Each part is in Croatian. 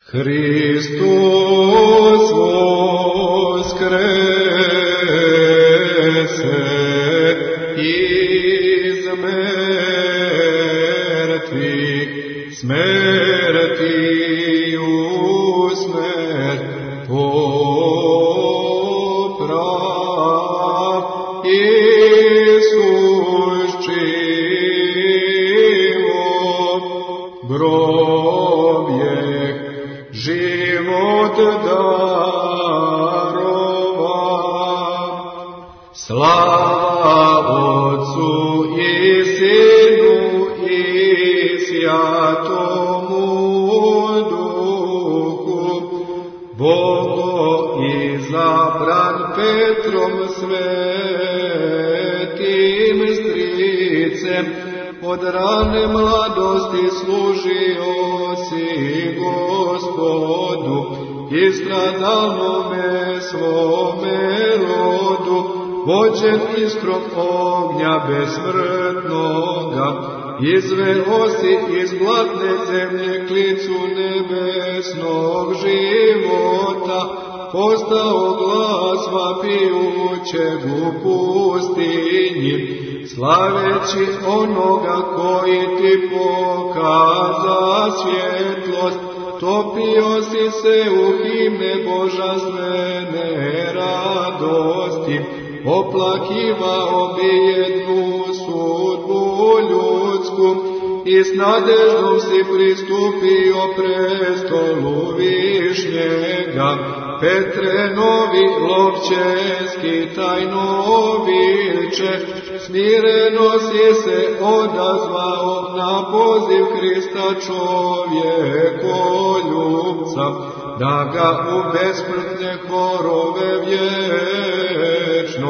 Hristos voskrese iz mrtvih, smrti u smrt poprav. Isus život grobjeh, život darova. Slava Otcu i Sinu i Svjatomu Duhu, Bogo izabran Petrom svetim stricem, od rane mladosti služio si Gospodu i stradalnome svome rodu, vođen iskrom ognja besmrtnoga, izveo si iz blatne zemlje klicu nebesnog života, postao glas vapijućeg u pustinji, slaveći onoga koji ti pokaza svjetlost. Topio si se u himne božanstvene radosti, oplakivao bijednu sudbu ljudsku i s nadeždom si pristupio prestolu višnjega. Petre, novi lovčeski tajno viče, smireno si se odazvao na poziv Krista čovjekoljubca, da ga u besmrtne horove vječno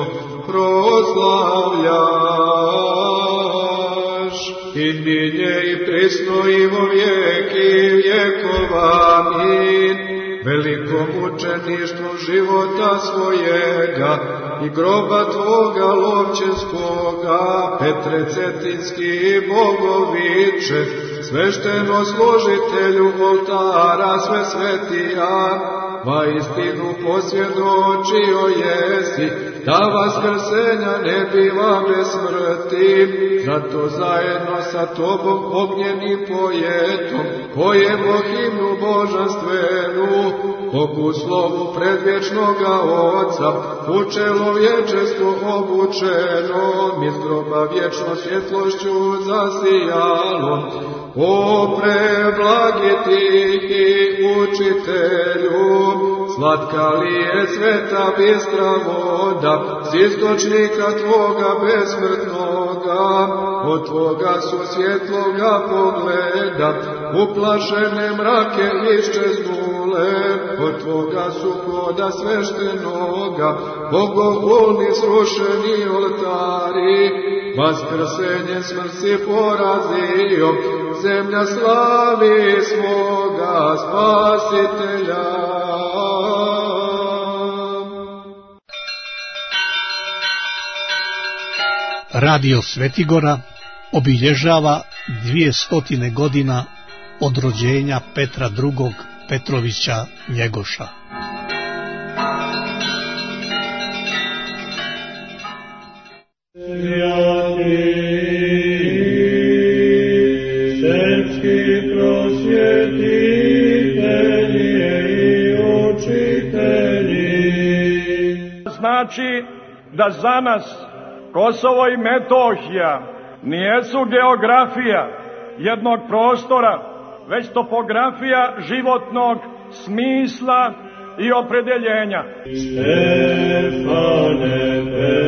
proslavljaš. I ninje i prisno i vo vijeki vjekova. Amin. Veliko mučeništvo života svojega i groba tvoga lovčeskoga, Petre Cetinski bogoviče, svešteno složitelju oltara sve svetija, vaistinu posvjedočio jesi da vaskrsenja ne biva bez smrti, zato zajedno sa tobom ognjeni pojetom pojemo himnu božanstvenu, Bogu slovu predvječnoga Oca, u čelo vječestvo obučeno, iz groba vječno svjetlošću zasijalo. O preblagi tihi učitelju, slatka li je sveta bistra voda, z istočnika tvoga besmrtnoga, od tvoga su svjetloga pogleda, uplašene mrake iščeznule, od tvoga su hoda sveštenoga, bogohulni srušeni oltari, vaskrsenje smrt si porazio, zemlja slavi svoga Spasitelja. Radio Svetigora obilježava 200 godina od rođenja Petra II. Petrovića Njegoša. Znači da za nas Kosovo i Metohija nijesu geografija jednog prostora, već topografija životnog smisla i opredeljenja. Stefane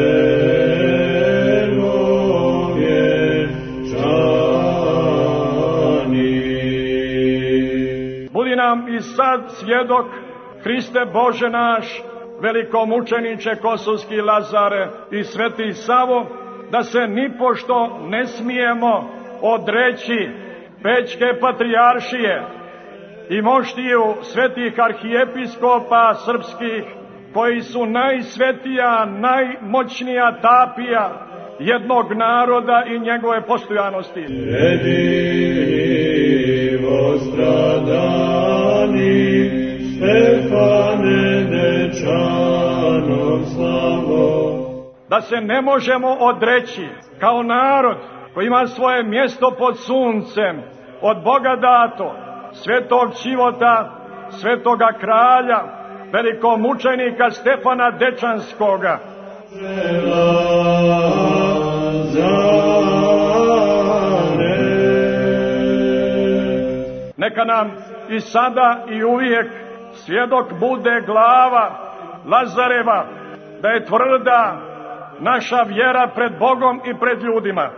Budi nam i sad svjedok, Hriste Bože naš, velikomučeniče Kosovski Lazare i Sveti Savo, da se nipošto ne smijemo odreći Pećke patrijaršije i moštiju svetih arhijepiskopa srpskih, koji su najsvetija, najmoćnija tapija jednog naroda i njegove postojanosti. ostradani, Stefane Dečanov slavo. Da se ne možemo odreći kao narod koji ima svoje mjesto pod suncem, od Boga dato, svetog Ćivota, svetoga kralja, velikomučenika Stefana Dečanskoga. Neka nam i sada i uvijek svjedok bude glava Lazareva, da je tvrda naša vjera pred Bogom i pred ljudima.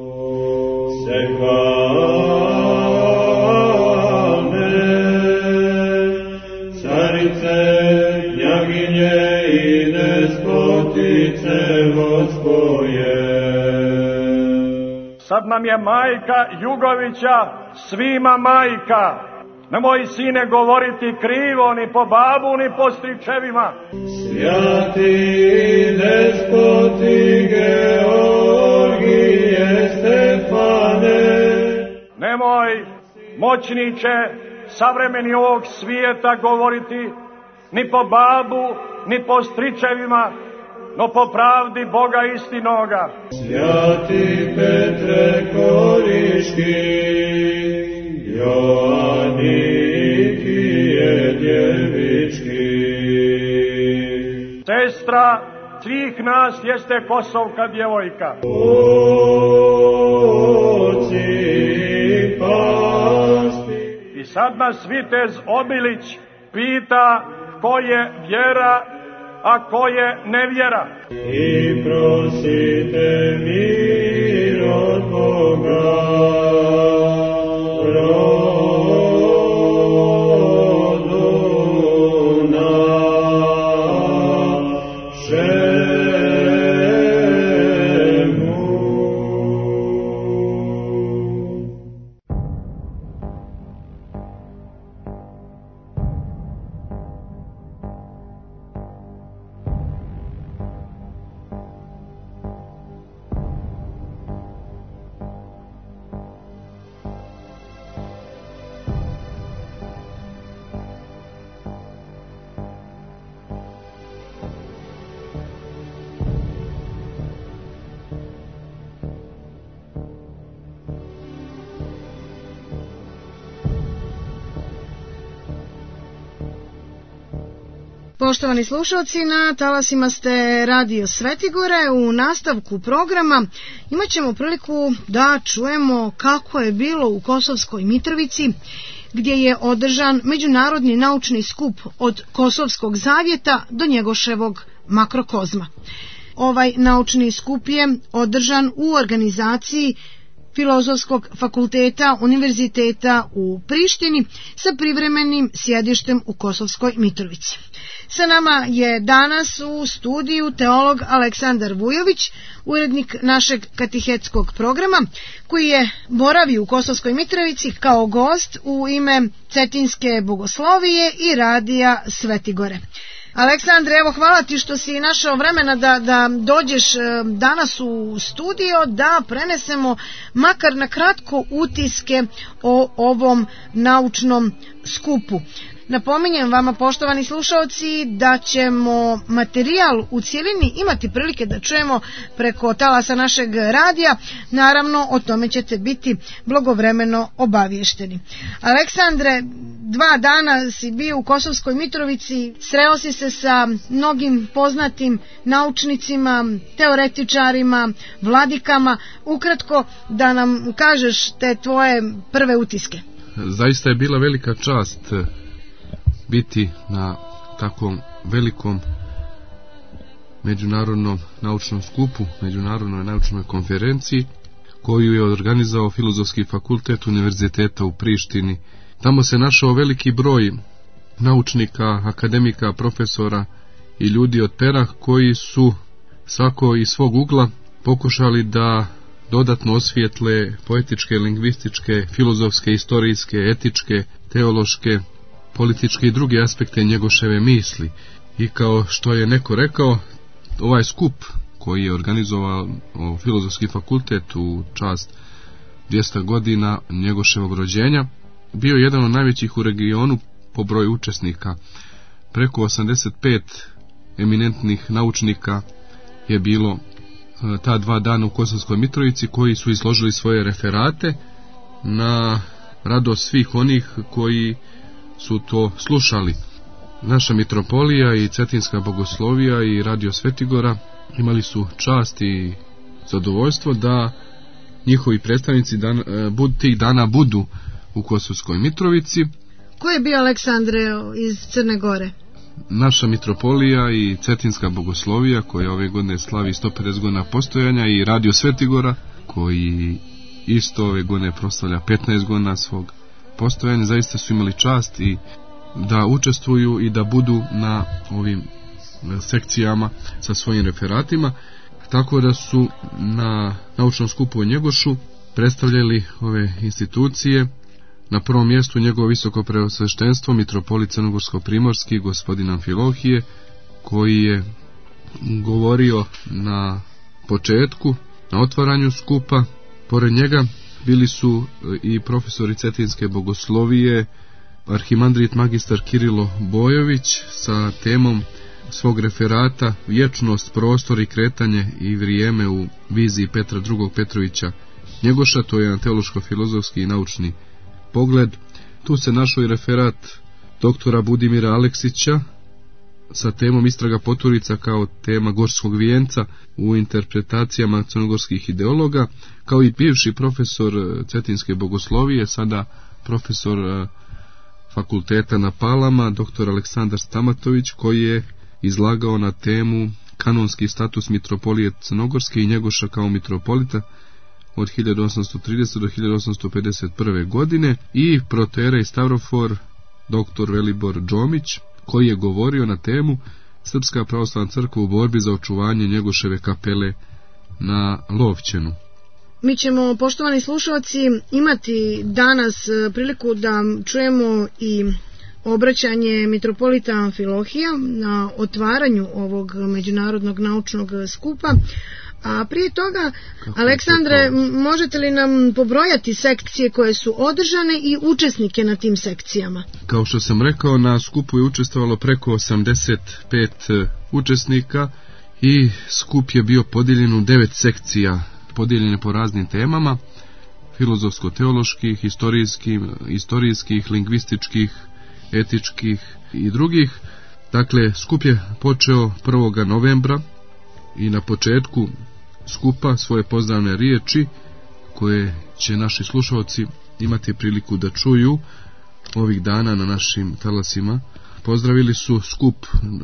Carice, knjaginje i despotice Gospodje. Sad nam je majka Jugovića svima majka. Nemoj, sine, govoriti krivo ni po babu ni po stričevima. Svjati despoti Georgije Stefane. Nemoj, moćniče, savremeni ovog svijeta govoriti ni po babu, ni po stričevima, no po pravdi Boga istinoga. Svjati Petre Koriški, Joannikije djevički. Sestra svih nas jeste Kosovka djevojka. Oci pasti. I sad nas vitez Obilić pita ko je vjera, a ko je nevjera. I prosite mir od Boga. Poštovani slušalci, na talasima ste Radio Svetigore. U nastavku programa imat ćemo priliku da čujemo kako je bilo u Kosovskoj Mitrovici, gdje je održan međunarodni naučni skup od Kosovskog zavjeta do Njegoševog makrokozma. Ovaj naučni skup je održan u organizaciji Filozofskog fakulteta Univerziteta u Prištini sa privremenim sjedištem u Kosovskoj Mitrovici. Sa nama je danas u studiju teolog Aleksandar Vujović, urednik našeg katehetskog programa, koji je boravio u Kosovskoj Mitrovici kao gost u ime Cetinske bogoslovije i Radija Svetigore. Aleksandre, evo, hvala ti što si našao vremena da dođeš danas u studio da prenesemo makar na kratko utiske o ovom naučnom skupu. Napominjem vama, poštovani slušalci, da ćemo materijal u cjelini imati prilike da čujemo preko talasa našeg radija. Naravno, o tome ćete biti blagovremeno obavješteni. Aleksandre, 2 dana si bio u Kosovskoj Mitrovici, sreo si se sa mnogim poznatim naučnicima, teoretičarima, vladikama. Ukratko da nam kažeš te tvoje prve utiske. Zaista je bila velika čast biti na takvom velikom međunarodnom naučnom skupu, međunarodnoj naučnoj konferenciji koju je organizovao Filozofski fakultet Univerziteta u Prištini. Tamo se našao veliki broj naučnika, akademika, profesora i ljudi od pera koji su svako iz svog ugla pokušali da dodatno osvijetle poetičke, lingvističke, filozofske, istorijske, etičke, teološke, političke i druge aspekte Njegoševe misli. I kao što je neko rekao, ovaj skup koji je organizovao Filozofski fakultet u čast 200 godina Njegoševog rođenja bio jedan od najvećih u regionu po broju učesnika. Preko 85 eminentnih naučnika je bilo ta 2 dana u Kosovskoj Mitrovici, koji su izložili svoje referate na radost svih onih koji su to slušali. Naša mitropolija i Cetinska bogoslovija i Radio Svetigora imali su čast i zadovoljstvo da njihovi predstavnici tih dana budu u Kosovskoj Mitrovici. Ko je bio Aleksandre iz Crne Gore? Naša mitropolija i Cetinska bogoslovija, koja ove godine slavi 150 godina postojanja, i Radio Svetigora, koji isto ove godine proslavlja 15 godina svog postojanja, zaista su imali čast i da učestvuju i da budu na ovim sekcijama sa svojim referatima, tako da su na naučnom skupu u Njegošu predstavljali ove institucije. Na prvom mjestu njegovo visoko preosveštenstvo mitropolit Crnogorsko-primorski gospodin Amfilohije, koji je govorio na početku, na otvaranju skupa. Pored njega bili su i profesori Cetinske bogoslovije, arhimandrit magistar Kirilo Bojović sa temom svog referata Vječnost, prostor i kretanje i vrijeme u viziji Petra II. Petrovića Njegoša. To je jedan teološko-filozofski i naučni pogled. Tu se našao i referat doktora Budimira Aleksića sa temom Istraga poturica kao tema Gorskog vijenca u interpretacijama crnogorskih ideologa, kao i bivši profesor Cetinske bogoslovije, sada profesor fakulteta na Palama, doktor Aleksandar Stamatović, koji je izlagao na temu kanonski status mitropolije Crnogorske i Njegoša kao mitropolita od 1830 do 1851. godine, i protoijerej Stavrofor dr. Velibor Džomić, koji je govorio na temu Srpska pravoslavna crkva u borbi za očuvanje Njegoševe kapele na Lovćenu. Mi ćemo, poštovani slušalci, imati danas priliku da čujemo i obraćanje mitropolita Amfilohija na otvaranju ovog međunarodnog naučnog skupa. A prije toga, Aleksandre, možete li nam pobrojati sekcije koje su održane i učesnike na tim sekcijama? Kao što sam rekao, na skupu je učestvovalo preko 85 učesnika i skup je bio podijeljen u 9 sekcija, podijeljene po raznim temama: filozofsko-teoloških, istorijskih, lingvističkih, etičkih i drugih. Dakle, skup je počeo 1. novembra i na početku skupa svoje pozdravne riječi, koje će naši slušalci imati priliku da čuju ovih dana na našim talasima, pozdravili su skup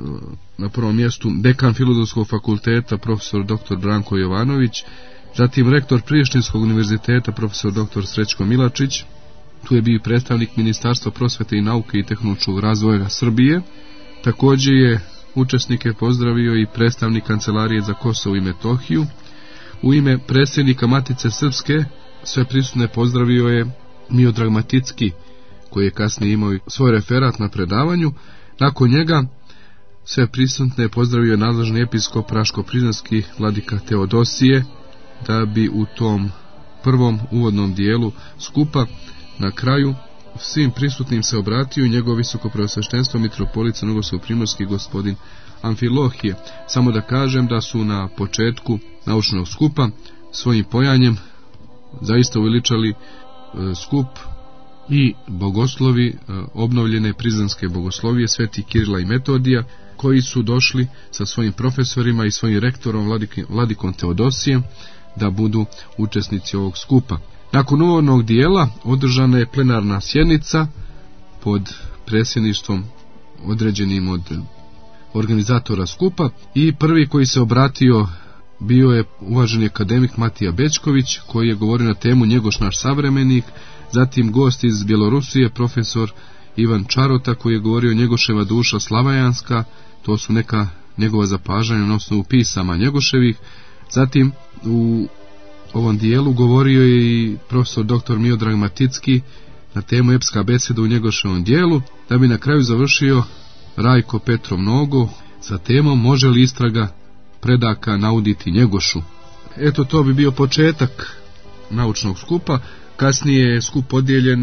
na prvom mjestu dekan Filozofskog fakulteta profesor dr. Branko Jovanović, zatim rektor Prištinskog univerziteta profesor dr. Srećko Milačić. Tu je bio predstavnik Ministarstva prosvete i nauke i tehnološkog razvoja Srbije. Također je učesnike pozdravio i predstavnik Kancelarije za Kosovo i Metohiju. U ime predsjednika Matice Srpske sve prisutne pozdravio je Miodrag Maticki, koji je kasnije imao svoj referat na predavanju. Nakon njega sve prisutne pozdravio nadležni episkop Raško-Prizrenski vladika Teodosije, da bi u tom prvom uvodnom dijelu skupa na kraju svim prisutnim se obratio i njegov visoko preosveštenstvo mitropolit Crnogorsko-primorski gospodin Amfilohije. Samo da kažem da su na početku naučnog skupa svojim pojanjem zaista uveličali skup i bogoslovi obnovljene Prizrenske bogoslovije Sveti Kirila i Metodija, koji su došli sa svojim profesorima i svojim rektorom vladikom Teodosijem da budu učesnici ovog skupa. Nakon uvodnog dijela održana je plenarna sjednica pod predsjedništvom određenim od organizatora skupa i prvi koji se obratio bio je uvaženi akademik Matija Bečković, koji je govorio na temu Njegoš naš savremenik, zatim gost iz Bjelorusije profesor Ivan Čarota, koji je govorio Njegoševa duša slavajanska, to su neka njegova zapažanja na osnovu pisama Njegoševih. Zatim u ovom dijelu govorio je i profesor dr. Miodrag Maticki na temu epska beseda u Njegoševom dijelu, da bi na kraju završio Rajko Petrov Nogo sa temom Može li istraga predaka nauditi Njegošu. Eto, to bi bio početak naučnog skupa. Kasnije je skup podijeljen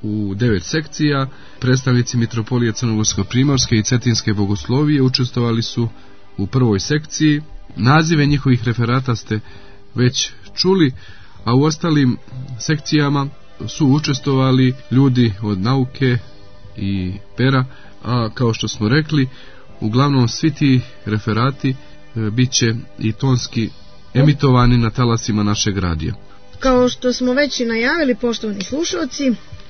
u 9 sekcija. Predstavnici mitropolije Crnogorsko-primorske i Cetinske bogoslovije učestvovali su u prvoj sekciji. Nazive njihovih referata ste već čuli, a u ostalim sekcijama su učestvovali ljudi od nauke i pera, a kao što smo rekli, uglavnom svi ti referati bit će i tonski emitovani na talasima našeg radija. Kao što smo već i najavili, poštovani slušalci,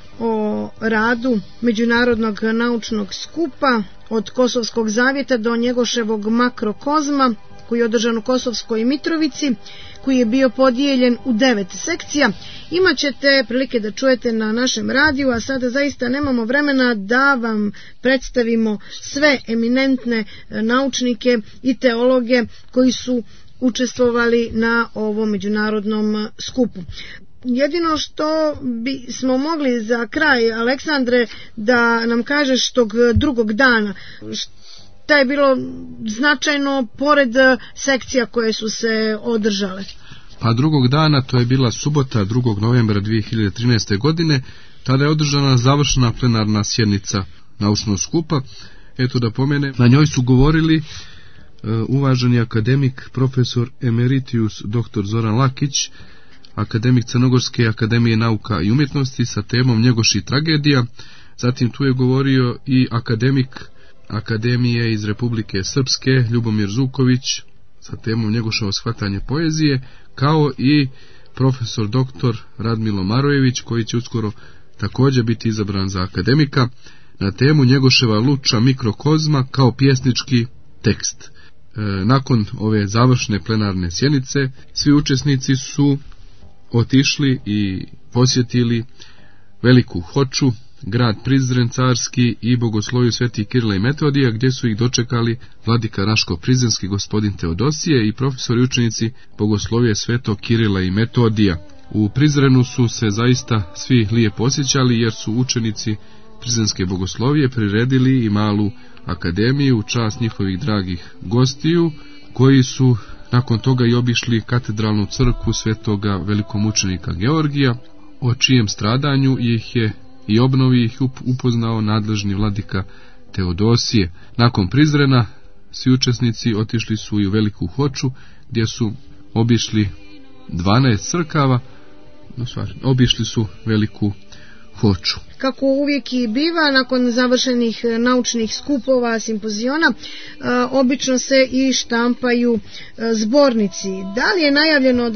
o radu Međunarodnog naučnog skupa od Kosovskog zavjeta do Njegoševog makrokozma, koji je održan u Kosovskoj Mitrovici, koji je bio podijeljen u 9 sekcija. Imaćete prilike da čujete na našem radiju, a sada zaista nemamo vremena da vam predstavimo sve eminentne naučnike i teologe koji su učestvovali na ovom međunarodnom skupu. Jedino što bismo mogli za kraj, Aleksandre, da nam kažeš tog drugog dana, šta je bilo značajno pored sekcija koje su se održale? Pa drugog dana, to je bila subota 2. novembra 2013. godine, tada je održana završna plenarna sjednica naučnog skupa. Eto da pomene, na njoj su govorili uvaženi akademik, profesor emeritus dr. Zoran Lakić, akademik Crnogorske akademije nauka i umjetnosti sa temom Njegoš i tragedija. Zatim tu je govorio i akademik Akademije iz Republike Srpske Ljubomir Zuković sa temom Njegoševo shvatanje poezije, kao i profesor dr. Radmilo Marojević, koji će uskoro također biti izabran za akademika, na temu Njegoševa luča mikrokozma kao pjesnički tekst. Nakon ove završne plenarne sjednice, svi učesnici su otišli i posjetili Veliku Hoču, grad Prizren carski i bogosloviju Sveti Kirila i Metodija, gdje su ih dočekali vladika Raško-Prizrenski gospodin Teodosije i profesori učenici bogoslovije Svetog Kirila i Metodija. U Prizrenu su se zaista svi lijepo osjećali, jer su učenici Prizrenske bogoslovije priredili i malu akademiju u čast njihovih dragih gostiju, koji su nakon toga i obišli katedralnu crkvu svetoga velikomučenika Georgija, o čijem stradanju ih je i obnovi ih upoznao nadležni vladika Teodosije. Nakon Prizrena svi učesnici otišli su i u Veliku Hoču, gdje su obišli 12 crkava, obišli su Veliku Hoču. Kako uvijek i biva, nakon završenih naučnih skupova, simpoziona, obično se i štampaju zbornici. Da li je najavljeno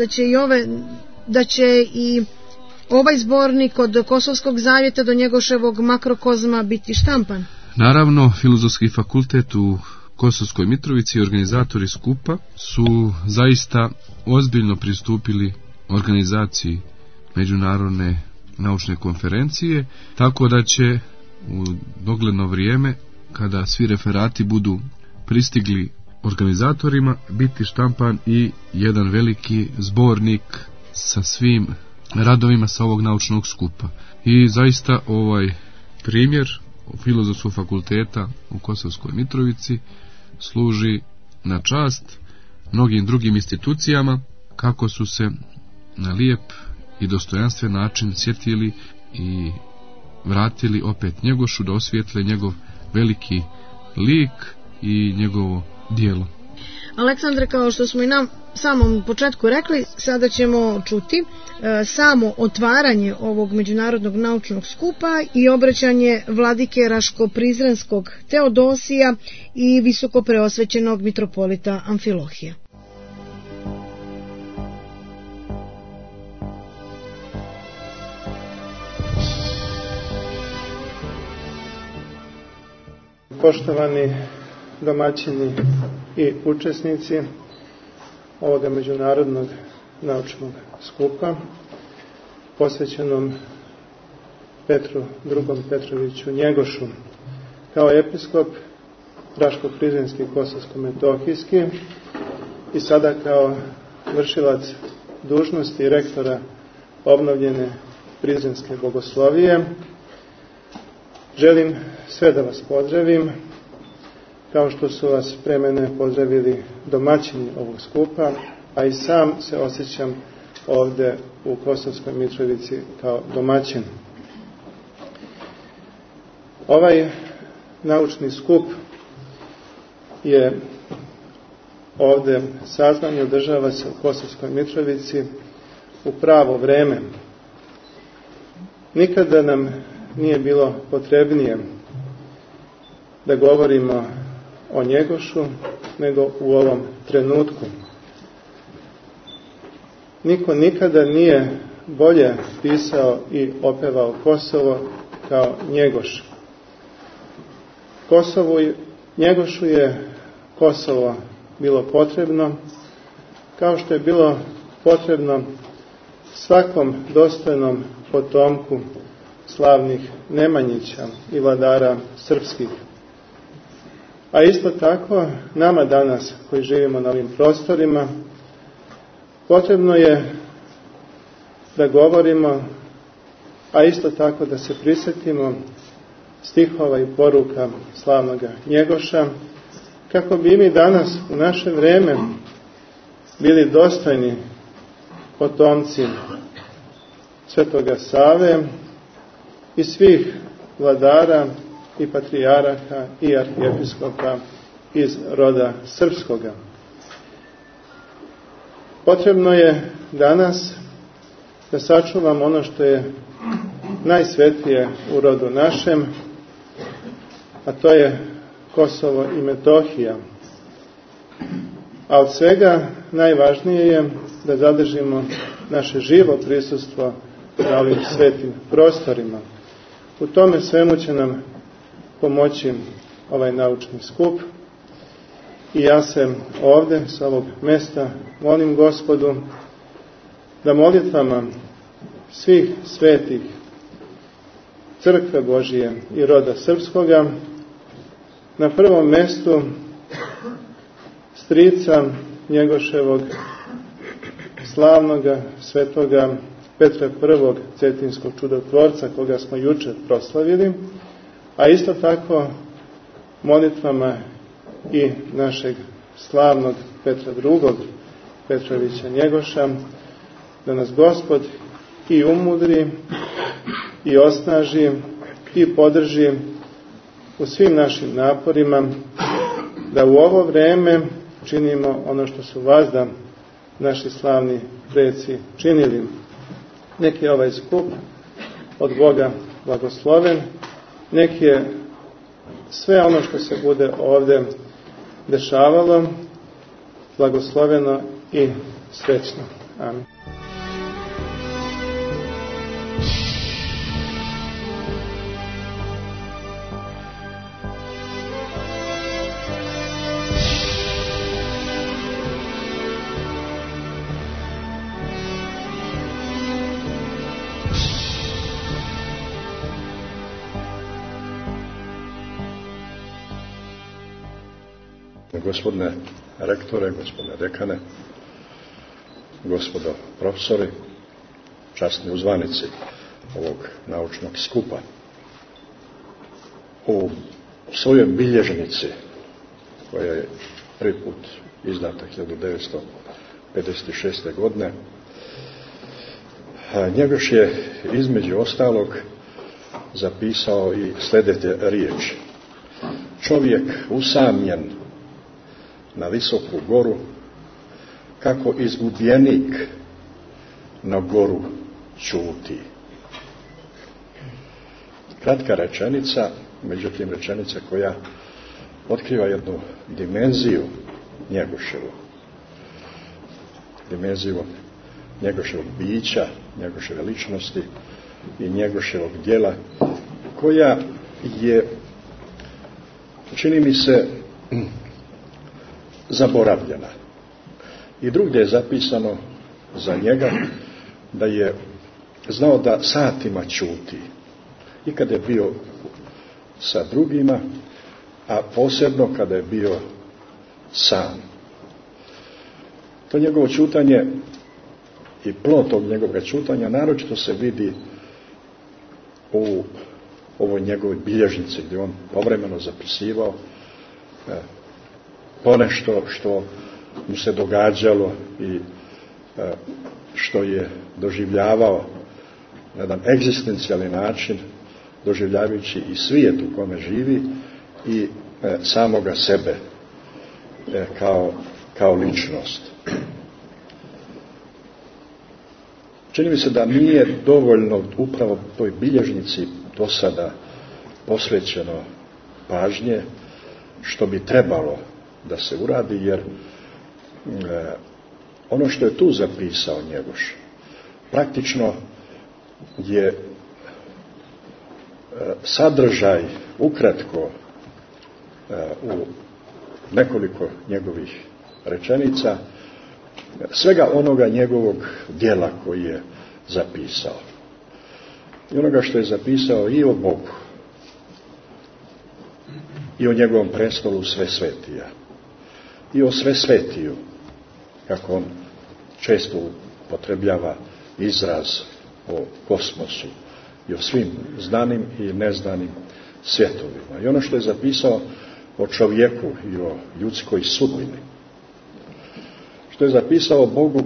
da će i ovaj zbornik od Kosovskog zavjeta do Njegoševog makrokozma biti štampan? Naravno, Filozofski fakultet u Kosovskoj Mitrovici i organizatori skupa su zaista ozbiljno pristupili organizaciji međunarodne naučne konferencije, tako da će u dogledno vrijeme, kada svi referati budu pristigli organizatorima, biti štampan i jedan veliki zbornik sa svim radovima sa ovog naučnog skupa. I zaista ovaj primjer Filozofskog fakulteta u Kosovskoj Mitrovici služi na čast mnogim drugim institucijama, kako su se na lijep i dostojanstven način sjetili i vratili opet Njegošu da osvijetle njegov veliki lik i njegovo djelo. Aleksandre, kao što smo i na samom početku rekli, sada ćemo čuti samo otvaranje ovog međunarodnog naučnog skupa i obraćanje vladike Raško-Prizrenskog Teodosija i visoko preosvećenog mitropolita Amfilohija. Poštovani domaćini i učesnici ovoga međunarodnog naučnog skupa, posvećenom Petru II. Petroviću Njegošu, kao episkop Raško-Prizrenski Kosovsko-Metohijski i sada kao vršilac dužnosti rektora obnovljene Prizrenske bogoslovije, želim sve da vas pozdravim, kao što su vas pre mene pozdravili domaćini ovog skupa, a i sam se osjećam ovdje u Kosovskoj Mitrovici kao domaćin. Ovaj naučni skup je ovde sazvan i održava se u Kosovskoj Mitrovici u pravo vreme. Nikada nam nije bilo potrebnije da govorimo o Njegošu nego u ovom trenutku. Niko nikada nije bolje pisao i opevao Kosovo kao Njegoš. Njegošu je Kosovo bilo potrebno, kao što je bilo potrebno svakom dostojnom potomku slavnih Nemanjića i vladara srpskih. A isto tako, nama danas koji živimo na ovim prostorima, potrebno je da govorimo, a isto tako da se prisjetimo stihova i poruka slavnog Njegoša, kako bi mi danas u naše vreme bili dostojni potomci Svetoga Save i svih vladara i patrijaraha i arhijepiskopa iz roda srpskoga. Potrebno je danas da sačuvamo ono što je najsvetije u rodu našem, a to je Kosovo i Metohija. A od svega najvažnije je da zadržimo naše živo prisustvo na ovim svetim prostorima. U tome svemu će nam pomoći ovaj naučni skup i ja se ovde s ovog mesta molim Gospodu da molitvama svih svetih Crkve Božije i roda srpskoga, na prvom mestu strica Njegoševog slavnoga svetoga Petra I. Cetinskog čudotvorca, koga smo juče proslavili, a isto tako molitvama i našeg slavnog Petra II. Petrovića Njegoša, da nas Gospod i umudri i osnaži i podrži u svim našim naporima, da u ovo vreme činimo ono što su vazda naši slavni preci činili. Nek je ovaj skup od Boga blagosloven, nek je sve ono što se bude ovde dešavalo blagosloveno i srećno. Amin. Gospodine rektore, gospodine dekane, gospodo profesori, časni uzvanici ovog naučnog skupa. U svojoj bilježnici, koja je prvi put izdata 1956. godine, Njegoš je između ostalog zapisao i sljedeće riječi: čovjek usamljen na visoku goru, kako izgubljenik na goru ćuti. Kratka rečenica, međutim rečenica koja otkriva jednu dimenziju Njegoševu. Dimenziju Njegoševog bića, Njegoševe ličnosti i Njegoševog djela, koja je, čini mi se, zaboravljena. I drugdje je zapisano za njega da je znao da satima ćuti. I kada je bio sa drugima, a posebno kada je bio sam. To njegovo ćutanje i plod tog njegovog ćutanja naročito se vidi u ovoj njegovoj bilježnici, gdje on povremeno zapisivao ponešto što mu se događalo i što je doživljavao na jedan egzistencijalni način doživljavajući i svijet u kome živi i samoga sebe kao ličnost. Čini mi se da nije dovoljno upravo toj bilježnici do sada posvećeno pažnje što bi trebalo da se uradi, jer ono što je tu zapisao Njegoš praktično je sadržaj ukratko u nekoliko njegovih rečenica svega onoga njegovog djela koji je zapisao. I onoga što je zapisao i o Bogu, i o njegovom prestolu Svesvetija, i o Svesvetiju, kako on često upotrebljava izraz o kosmosu i o svim znanim i neznanim svjetovima. I ono što je zapisao o čovjeku i o ljudskoj sudbini. Što je zapisao o Bogu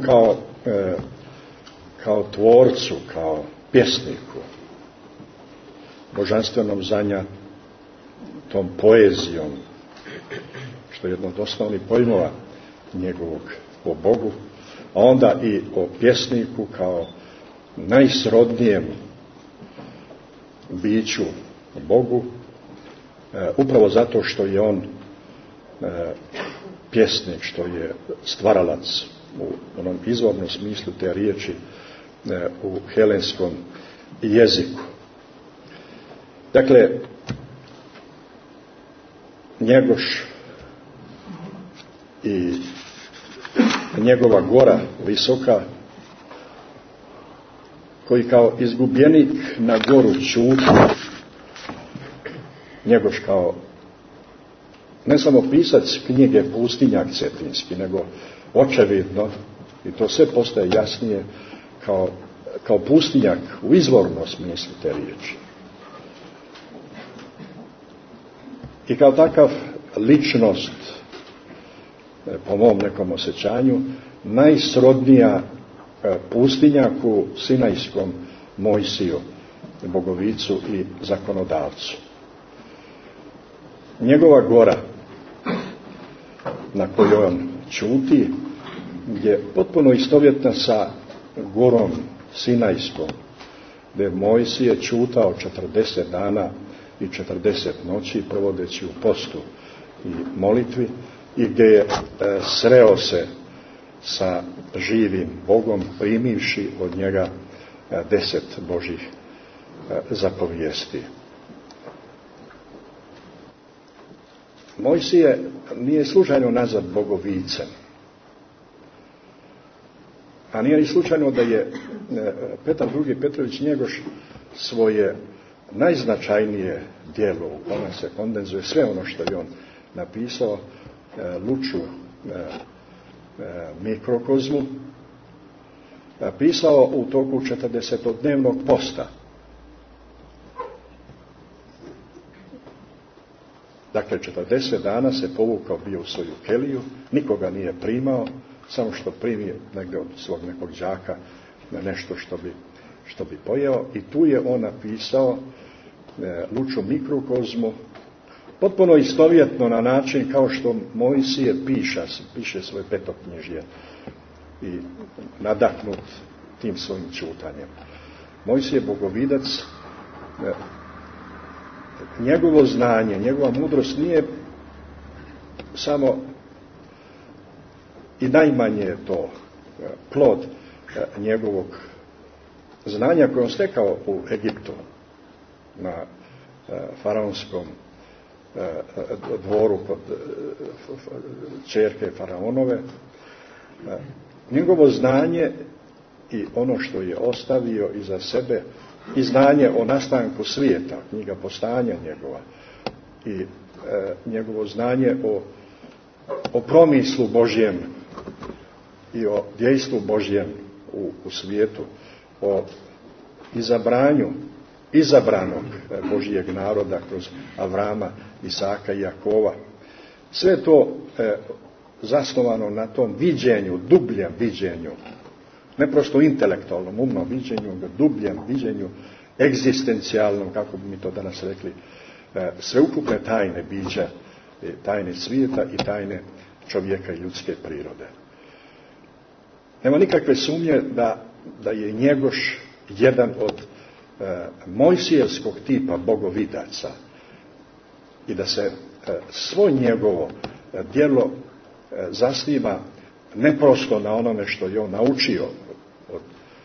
kao tvorcu, kao pjesniku, božanstvenom tom poezijom, što je jedno od osnovnih pojmova njegovog o Bogu, a onda i o pjesniku kao najsrodnijem biću Bogu, upravo zato što je on pjesnik, što je stvaralac u onom izvornom smislu te riječi u helenskom jeziku. Dakle, Njegoš i njegova gora visoka, koji kao izgubljenik na goru ćuti, Njegoš kao ne samo pisac knjige Pustinjak Cetinski, nego očevidno, i to sve postaje jasnije, kao pustinjak u izvornom smislu te riječi. I kao takav ličnost, po mom nekom osjećanju, najsrodnija pustinjaku sinajskom Mojsiju, bogovicu i zakonodavcu. Njegova gora na kojoj on ćuti je potpuno istovjetna sa gorom sinajskom, gdje Mojsije ćutao 40 dana i 40 noći provodeći u postu i molitvi, i gdje je sreo se sa živim Bogom, primivši od njega 10 Božih zapovijesti. Mojsije nije slučajno nazvat bogovicem, a nije ni slučajno da je Petar II. Petrović Njegoš svoje najznačajnije djelo u kome se kondenzuje sve ono što je on napisao, Luču mikrokozmu, pisao u toku 40-dnevnog posta. Dakle, 40 dana se povukao bio u svoju keliju, nikoga nije primao, samo što primi negdje od svog nekog đaka na nešto što bi pojeo, i tu je on napisao Luču mikrokozmu, potpuno istovjetno na način kao što Mojsije piše svoje petoknjižje i nadahnut tim svojim ćutanjem. Mojsije bogovidac, njegovo znanje, njegova mudrost nije samo i najmanje je to plod njegovog znanja koje on stekao u Egiptu na faraonskom dvoru kod ćerke faraonove. Njegovo znanje i ono što je ostavio iza sebe, i znanje o nastanku svijeta, knjiga Postanja njegova, i njegovo znanje o promislu Božjem i o djejstvu Božjem u svijetu, o izabranog Božijeg naroda kroz Avrama, Isaka i Jakova. Sve to zasnovano na tom viđenju, dubljem viđenju, ne prosto intelektualnom, umnom viđenju, nego dubljem viđenju egzistencijalnom, kako bi mi to danas rekli, sveukupne tajne bića, tajne svijeta i tajne čovjeka i ljudske prirode. Nema nikakve sumnje da je Njegoš jedan od mojsijevskog tipa bogovidaca i da se svo njegovo djelo zasniva ne prosto na onome što je on naučio od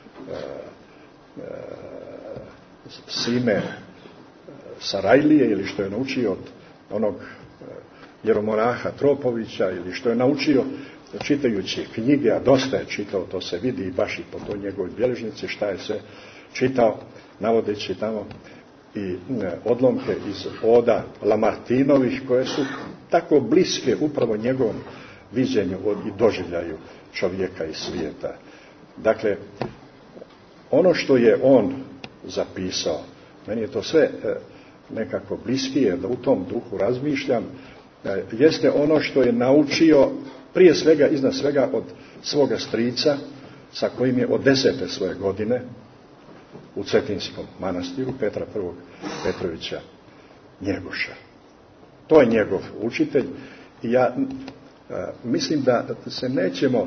Sime Sarajlije ili što je naučio od onog Jeromoraha Tropovića ili što je naučio čitajući knjige, a dosta je čitao, to se vidi i baš i po toj njegovoj bilježnici šta je sve čitao, navodeći tamo i odlomke iz oda Lamartinovih koje su tako bliske upravo njegovom viđenju i doživljaju čovjeka i svijeta. Dakle, ono što je on zapisao, meni je to sve nekako bliskije da u tom duhu razmišljam, jeste ono što je naučio prije svega, iznad svega od svoga strica sa kojim je od 10. svoje godine u Cetinskom manastiru Petra I. Petrovića Njegoša. To je njegov učitelj i ja mislim da se nećemo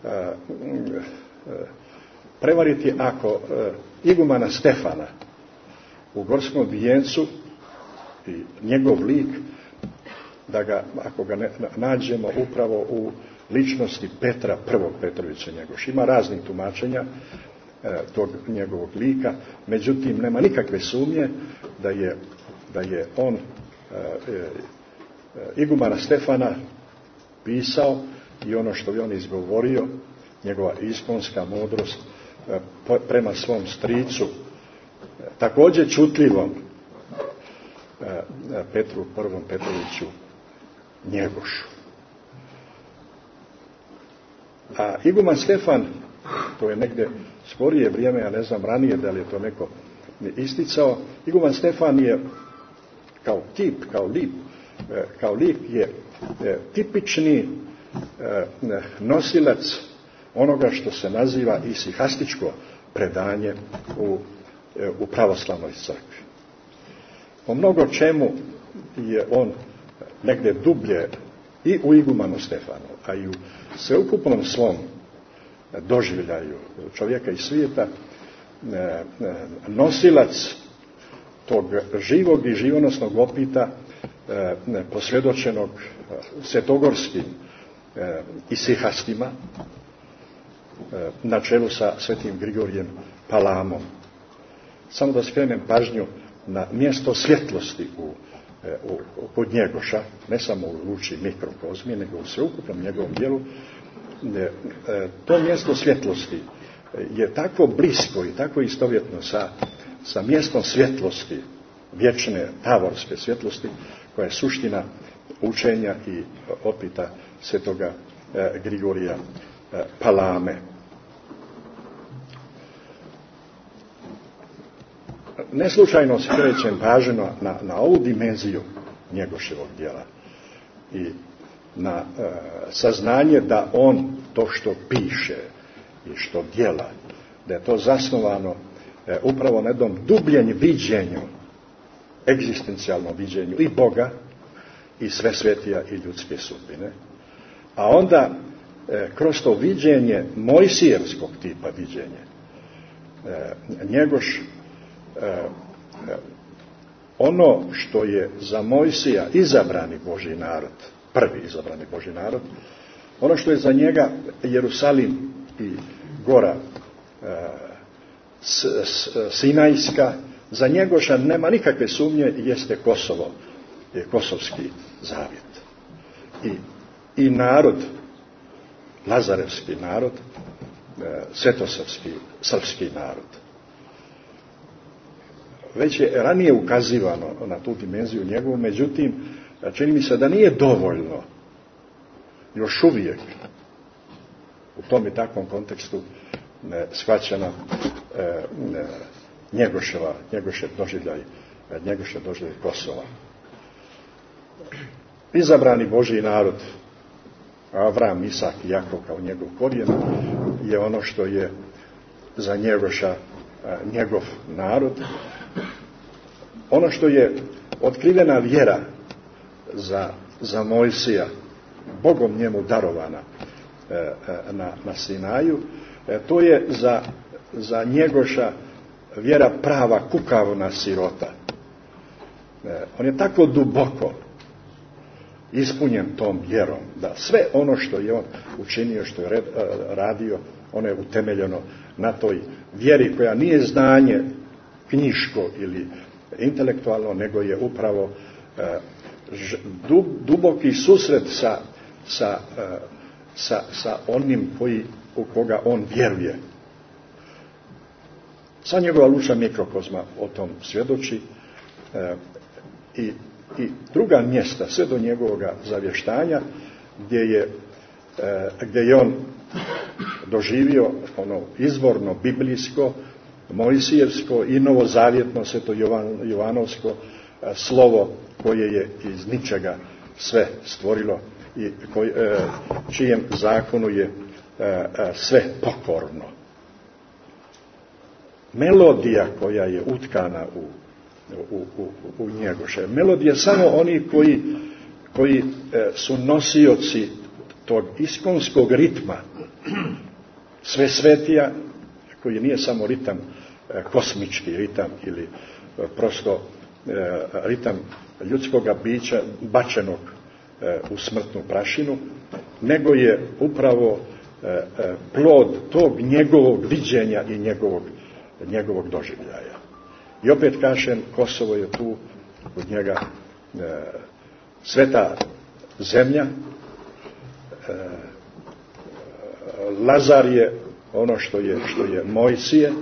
prevariti ako igumana Stefana u Gorskom vijencu i njegov lik, da ga, ako ga nađemo upravo u ličnosti Petra I. Petrovića Njegoš. Ima raznih tumačenja tog njegovog lika, međutim nema nikakve sumnje da je on igumana Stefana pisao i ono što je on izgovorio, njegova iskonska mudrost prema svom stricu, također čutljivom Petru I. Petroviću Njegošu. A iguman Stefan, to je negdje skorije vrijeme, ja ne znam ranije da li je to neko isticao, iguman Stefan je kao tip, kao lik je tipični nosilac onoga što se naziva isihastičko predanje u pravoslavnoj crkvi. Po mnogo čemu je on negdje dublje i u igumanu Stefanu, a i u sveukupnom svom doživljaju čovjeka i svijeta nosilac tog živog i živonosnog opita posvjedočenog svetogorskim isihastima na čelu sa svetim Grigorijem Palamom. Samo da skrenem pažnju na mjesto svjetlosti kod Njegoša, ne samo u luči mikrokozmi, nego u sveukupnom njegovom dijelu. To mjesto svjetlosti je tako blisko i tako istovjetno sa mjestom svjetlosti, vječne tavorske svjetlosti, koja je suština učenja i opita svetoga Grigorija Palame. Neslučajno skrećem pažnju na ovu dimenziju Njegoševog djela i na saznanje da on to što piše i što djela, da je to zasnovano upravo na jednom dubljem viđenju, egzistencijalnom viđenju i Boga i sve svetija i ljudske sudbine. A onda kroz to viđenje mojsijevskog tipa viđenje Njegoš ono što je za Mojsija izabrani Božji narod, prvi izabrani Božji narod, ono što je za njega Jerusalim i gora Sinajska, za Njegoša nema nikakve sumnje, jeste Kosovo, je kosovski zavjet. I narod, lazarevski narod, svetosrpski narod. Već je ranije ukazivano na tu dimenziju njegovu, međutim, čini mi se da nije dovoljno još uvijek u tom i takvom kontekstu shvaćena Njegošev doživljaj Kosova. Izabrani Božji narod, Avram, Isak i Jakov kao njegov korijen, je ono što je za Njegoša njegov narod. Ono što je otkrivena vjera za Mojsija, Bogom njemu darovana na Sinaju, to je za Njegoša vjera prava kukavna sirota. On je tako duboko ispunjen tom vjerom da sve ono što je on učinio, što je radio, ono je utemeljeno na toj vjeri koja nije znanje knjiško ili intelektualno, nego je upravo duboki susret sa onim u koga on vjeruje. Sva njegova luča mikrokozma o tom svjedoči i druga mjesta, sve do njegovoga zavještanja, gdje je on doživio ono izvorno biblijsko, mojsijevsko i novozavjetno sveto Jovanovsko slovo koje je iz ničega sve stvorilo i čijem zakonu je sve pokorno. Melodija koja je utkana u Njegoše. Melodija samo oni koji su nosioci tog iskonskog ritma, sve svetija, koji nije samo ritam kosmički ritam ili prosto ritam ljudskoga bića bačenog u smrtnu prašinu, nego je upravo plod tog njegovog viđenja i njegovog doživljaja. I opet kažem, Kosovo je tu od njega sveta zemlja, Lazar je ono što je Mojsije,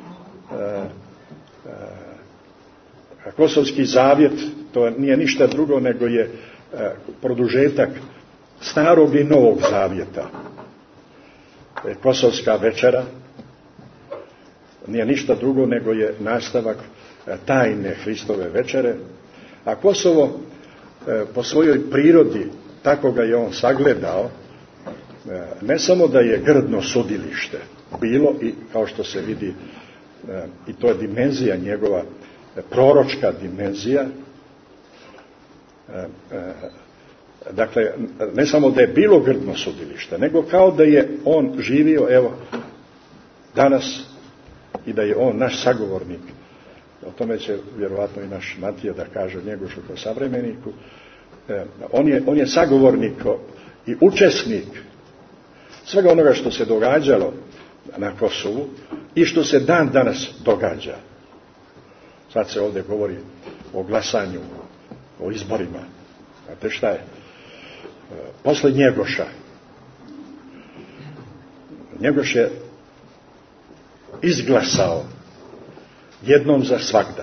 a Kosovski zavjet to nije ništa drugo nego je produžetak starog i novog zavjeta. Kosovska večera nije ništa drugo nego je nastavak tajne Hristove večere, a Kosovo po svojoj prirodi, tako ga je on sagledao, ne samo da je grdno sudilište bilo, i kao što se vidi, i to je dimenzija njegova, proročka dimenzija, dakle, ne samo da je bilo grdno sudilište, nego kao da je on živio, evo, danas, i da je on naš sagovornik. O tome će vjerovatno i naš Matija da kaže Njegošu kao savremeniku. On je sagovornik i učesnik svega onoga što se događalo na Kosovu i što se dan danas događa. Sad se ovdje govori o glasanju, o izborima. Znate šta je? Posle Njegoš je izglasao jednom za svagda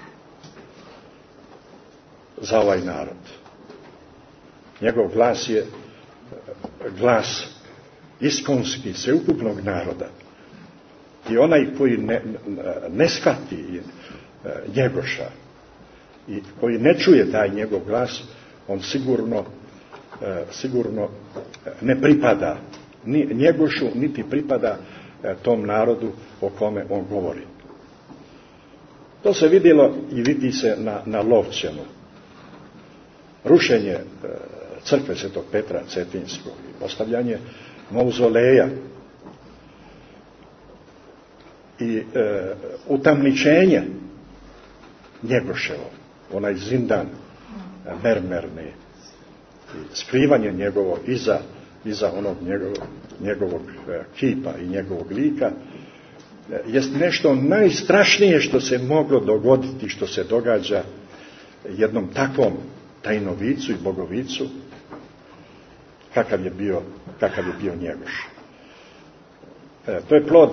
za ovaj narod. Njegov glas je glas iskonski, sveukupnog naroda. I onaj koji ne shvati Njegoša i koji ne čuje taj njegov glas, on sigurno ne pripada ni Njegošu, niti pripada tom narodu o kome on govori. To se vidjelo i vidi se na Lovćenu. Rušenje crkve Svetog Petra Cetinskog i postavljanje mauzoleja i utamničenje Njegoševo, onaj zindan mermerni, i skrivanje njegovo iza onog njegovog kipa i njegovog lika, jest nešto najstrašnije što se moglo dogoditi, što se događa jednom takvom tajnovicu i bogovicu kakav je bio Njegoš. To je plod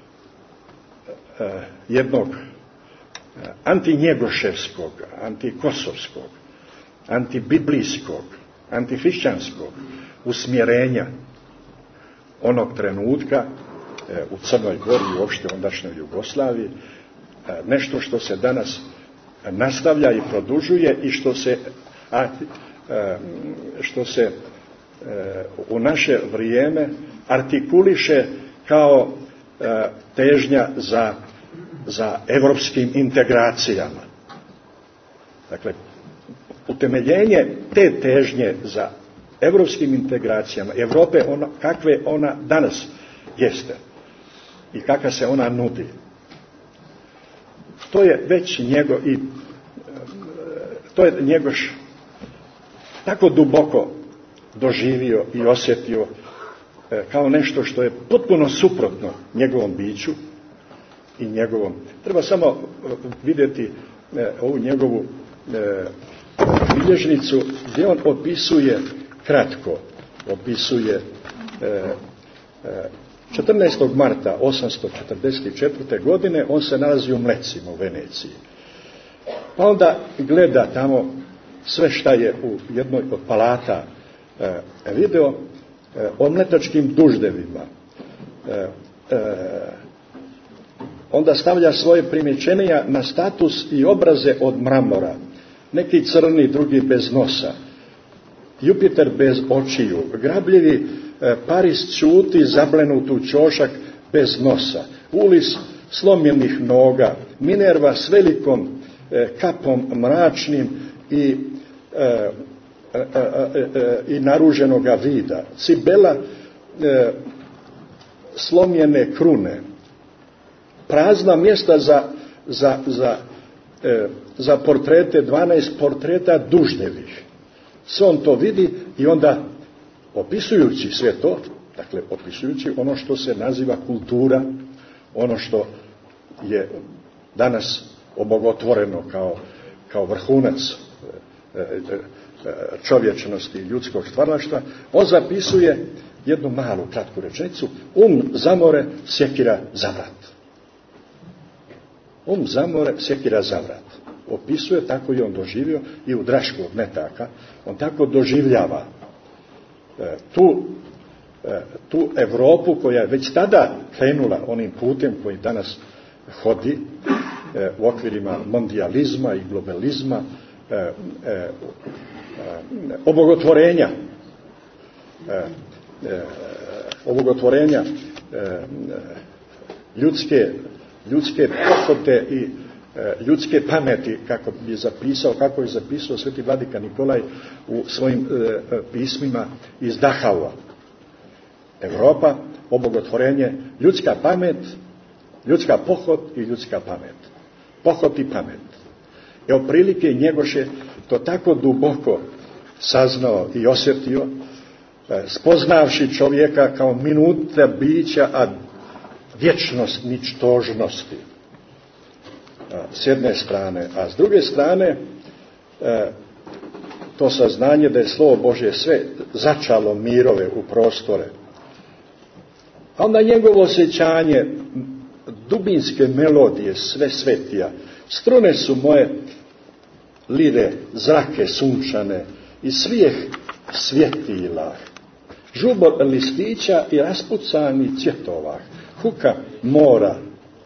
jednog antinjegoševskog, antikosovskog, antibiblijskog, antihrišćanskog usmjerenja onog trenutka u Crnoj Gori i uopšte ondašnjoj Jugoslaviji, nešto što se danas nastavlja i produžuje i što se u naše vrijeme artikuliše kao težnja za za evropskim integracijama. Dakle, utemeljenje te težnje za evropskim integracijama Evrope, kakve ona danas jeste i kakva se ona nudi, to je već njegov tako duboko doživio i osjetio kao nešto što je potpuno suprotno njegovom biću i njegovom. Treba samo vidjeti ovu njegovu bilježnicu gdje on opisuje kratko, opisuje 14. marta 844. godine on se nalazi u Mlecima u Veneciji. Pa onda gleda tamo sve šta je u jednoj od palata video o mletačkim duždevima. Onda stavlja svoje primjećenja na status i obraze od mramora. Neki crni, drugi bez nosa. Jupiter bez očiju. Grabljivi Paris ćuti zablenut u ćošak bez nosa. Ulis slomljenih noga. Minerva s velikom kapom mračnim i naruženoga vida. Cibela slomljene krune. Prazna mjesta za portrete, 12 portreta duždevih. Sve on to vidi i onda opisujući sve to, dakle opisujući ono što se naziva kultura, ono što je danas obogotvoreno kao vrhunac čovječnosti i ljudskog stvaralaštva, on zapisuje jednu malu kratku rečenicu: zamore, sjekira za vrat. Zamore, sjekira za vrat. Opisuje, tako je on doživio i u Drašku od metaka. On tako doživljava tu Evropu koja je već tada krenula onim putem koji danas hodi u okvirima mondijalizma i globalizma, obogotvorenja ljudske pohote i ljudske pameti, kako je zapisao sveti vladika Nikolaj u svojim pismima iz Dahaua. Evropa, obogotvorenje, ljudska pamet, ljudska pohod i ljudska pamet. Pohod i pamet. Evo prilike Njegoš to tako duboko saznao i osjetio, spoznavši čovjeka kao minuta bića, a vječnost ničtožnosti s jedne strane, a s druge strane to saznanje da je Slovo Božje sve začalo mirove u prostore. A onda njegovo osjećanje dubinske melodije sve svetija. Strune su moje lire, zrake sunčane i svijeh svjetila, žubor listića i raspucani cvjetova, huka mora.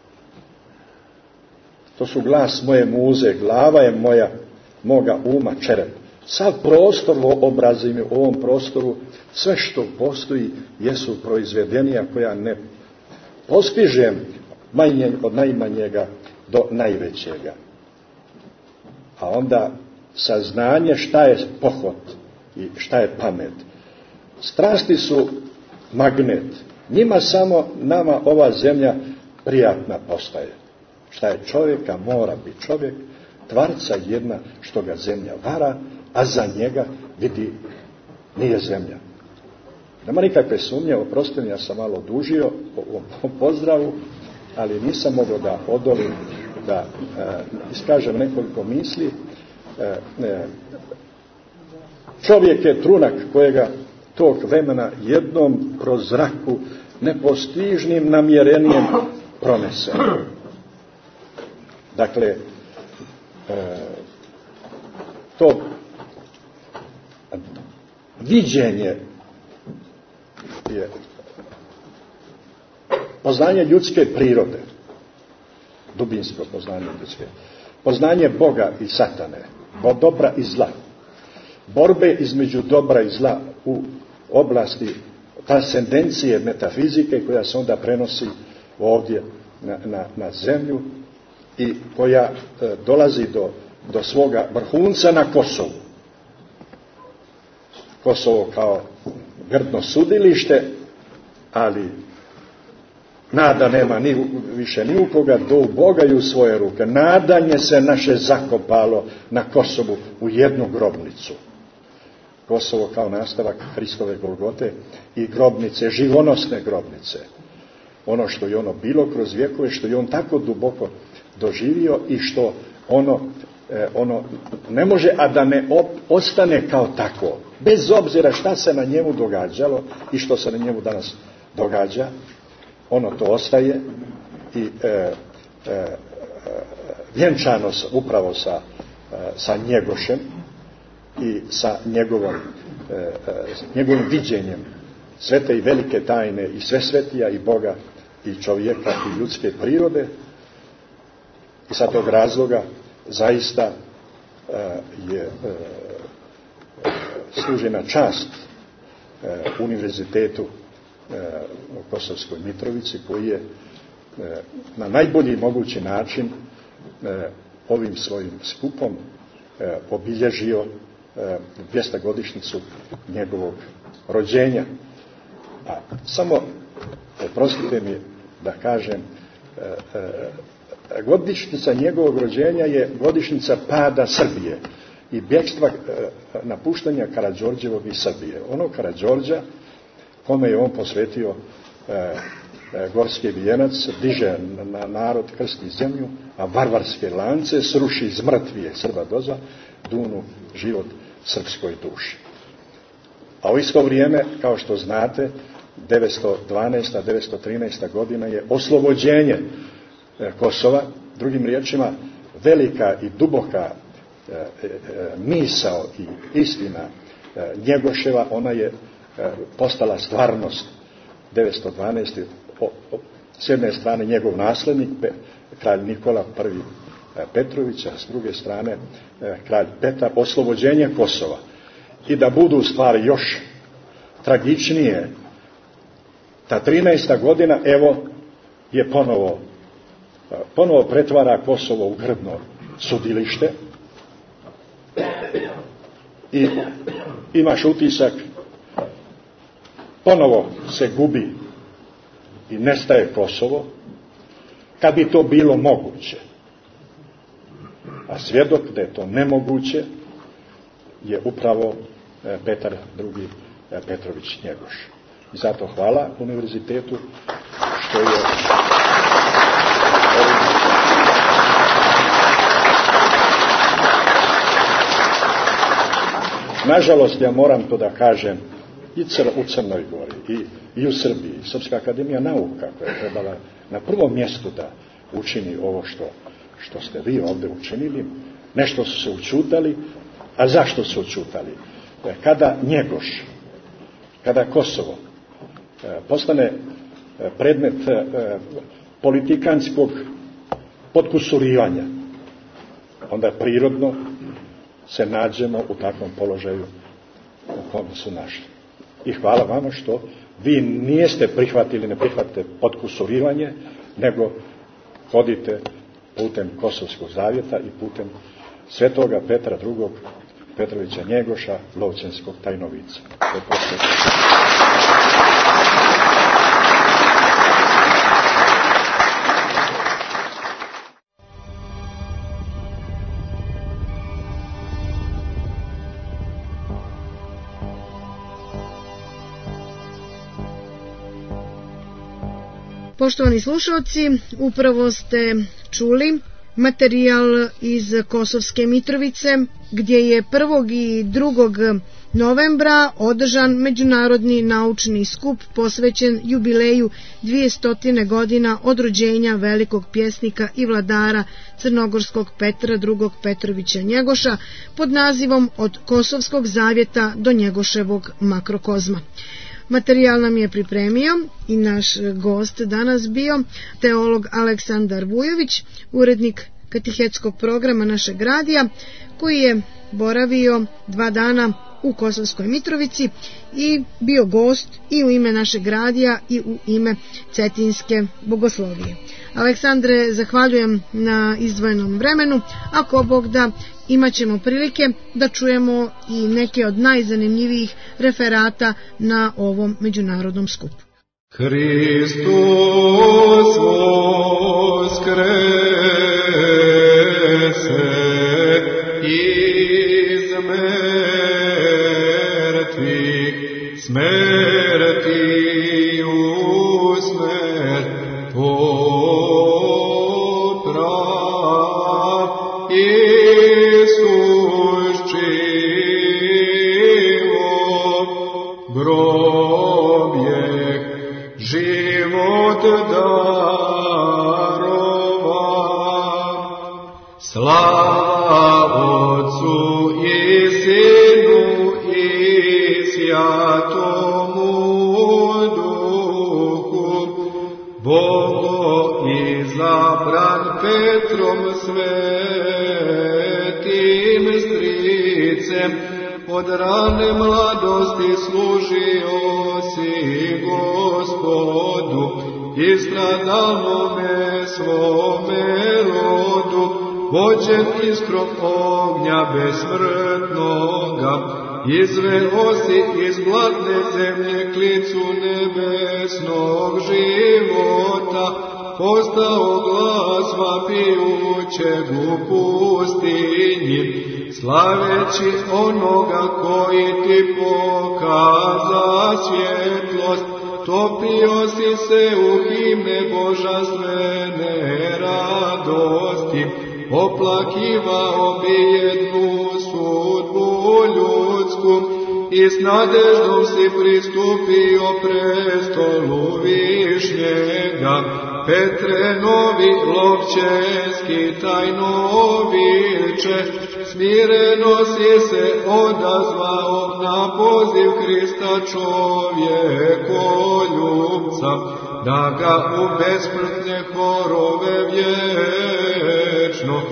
To su glas moje muze, glava je moga uma, čerep. Sav prostor obrazim u ovom prostoru, sve što postoji jesu proizvedenija koja ne postižem od najmanjega do najvećega. A onda saznanje šta je pohod i šta je pamet. Strasti su magnet. Njima samo nama ova zemlja prijatna postaje. Šta je čovjeka, mora biti čovjek, tvarca jedna što ga zemlja vara, a za njega vidi nije zemlja. Nema nikakve sumnje, oprostite mi, ja sam malo dužio po pozdravu, ali nisam mogao da odolim, da iskažem nekoliko misli. Čovjek je trunak kojega tog vremena jednom kroz zraku nepostižnim namjerenijem pronese. Dakle, to viđenje je poznanje ljudske prirode, dubinsko poznanje ljudske, poznanje Boga i satane, dobra i zla, borbe između dobra i zla u oblasti transcendencije metafizike koja se onda prenosi ovdje na zemlju i koja dolazi do svoga vrhunca na Kosovu. Kosovo kao grdno sudilište, ali nada nema više ni u koga, do u Boga i u svoje ruke. Nadanje se naše zakopalo na Kosovu u jednu grobnicu. Kosovo kao nastavak Hristove Golgote i grobnice, živonosne grobnice. Ono što je ono bilo kroz vjekove, što je on tako duboko doživio i što ono ne može, a da ne ostane kao tako. Bez obzira šta se na njemu događalo i što se na njemu danas događa, ono to ostaje i vjenčano upravo sa Njegošem i sa njegovim viđenjem svete i velike tajne i sve svetija i Boga i čovjeka i ljudske prirode. I sa tog razloga zaista služi na čast univerzitetu u Kosovskoj Mitrovici, koji je na najbolji mogući način ovim svojim skupom obilježio 200-godišnjicu njegovog rođenja. A samo, oprostite mi da kažem, godišnjica njegovog rođenja je godišnjica pada Srbije i bjegstva, napuštanja Karađorđevog iz Srbije. Ono Karađorđa kome je on posvetio gorski vijenac, diže na narod, krsti zemlju, a varvarske lance sruši iz mrtvije Srba doza, dunu život srpskoj duši. A u isto vrijeme, kao što znate, 912. 913. godina je oslobođenje Kosova, drugim riječima velika i duboka misao i istina Njegoševa, ona je postala stvarnost 912. S jedne strane njegov naslednik, kralj Nikola I. Petrović, a s druge strane kralj Petar, oslobođenje Kosova. I da budu stvari još tragičnije, ta 13. godina, evo, je ponovo pretvara Kosovo u grdno sudilište i imaš utisak, ponovo se gubi i nestaje Kosovo, kad bi to bilo moguće. A svjedok da je to nemoguće je upravo Petar II. Petrović Njegoš. I zato hvala univerzitetu što je nažalost, ja moram to da kažem, i u Crnoj Gori i u Srbiji, Srpska akademija nauka, koja je trebala na prvom mjestu da učini ovo što ste vi ovdje učinili, nešto su se učutali. A zašto su učutali? Kada Njegoš, kada Kosovo postane predmet politikanskog potkusurivanja, onda prirodno se nađemo u takvom položaju u kome su našli. I hvala vama što vi niste prihvatili, ne prihvatite potkusurivanje, nego hodite putem Kosovskog zavjeta i putem svetoga Petra II. Petrovića Njegoša, Lovćenskog tajnovica. Poštovani slušalci, upravo ste čuli materijal iz Kosovske Mitrovice, gdje je 1. i 2. novembra održan međunarodni naučni skup posvećen jubileju 200 godina od rođenja velikog pjesnika i vladara crnogorskog Petra II. Petrovića Njegoša pod nazivom Od Kosovskog zavjeta do Njegoševog makrokozma. Materijal nam je pripremio i naš gost danas bio teolog Aleksandar Vujović, urednik katehetskog programa našeg radija, koji je boravio 2 dana u Kosovskoj Mitrovici i bio gost i u ime našeg radija i u ime Cetinske bogoslovije. Aleksandre, zahvaljujem na izdvojenom vremenu. Ako Bog da, imat ćemo prilike da čujemo i neke od najzanimljivijih referata na ovom međunarodnom skupu. Hristos voskrese iz mrtvih, smrti u smrt poprav. Isus život grob je, život darovan. Slava Otcu i Sinu i Svjatomu Duhu, Bogo izabran Petrom svetim stricem, od rane mladosti služio si Gospodu i stradalnome svome rodu, vođen iskrom ognja besmrtnoga, izveo si iz blatne zemlje klicu nebesnog života, postao glas vapijućeg u pustinji, slaveći onoga koji ti pokaza svjetlost. Topio si se u himne božanstvene radosti, oplakivao bi jednu sudbu ljudsku i s nadeždom si pristupio prestolu višnjega. Petre, novi lovčeski tajno viče, smireno si se odazvao na poziv Krista čovjekoljubca, da ga u besmrtne horove vječno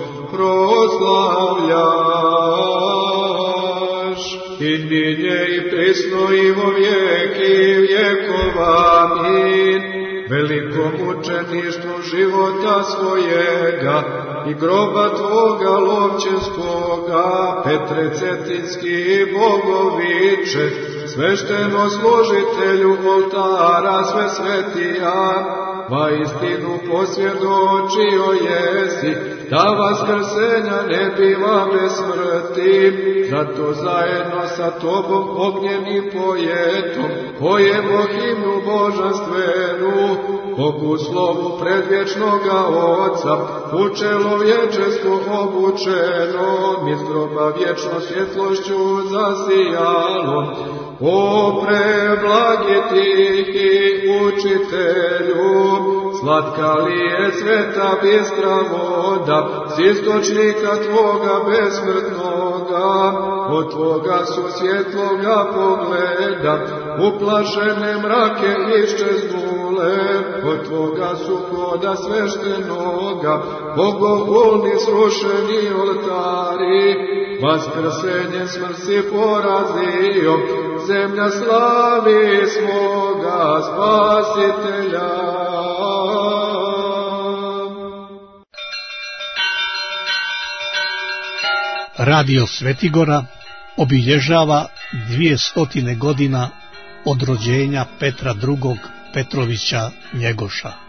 proslavljaš. I ninje i prisno i vo vijeki vjekova. Amin. Velikom mučeništvu života svojega i groba tvoga lovčeskoga, Petre Cetinski bogoviče, svešteno služitelju oltara sve svetija, va istinu posvjedočio jesi, da vaskrsenja ne biva bez smrti, zato zajedno sa tobom ognjenim pojetom pojemo himnu božanstvenu, Bogu slovu predvječnoga Oca, u čelo vječestvo obučeno, iz groba vječno svjetlošću zasijalo. O preblagi tihi učitelju, slatka li je sveta bistra voda, s istočnika tvoga besmrtnoga, od tvoga su svjetloga pogleda, uplašene mrake iščeznule, od tvoga su hoda sveštenoga, bogohulni srušeni oltari, vaskrsenje smrt si porazio, zemlja slavi svoga Spasitelja. Radio Svetigora obilježava 200 godina od rođenja Petra II. Petrovića Njegoša.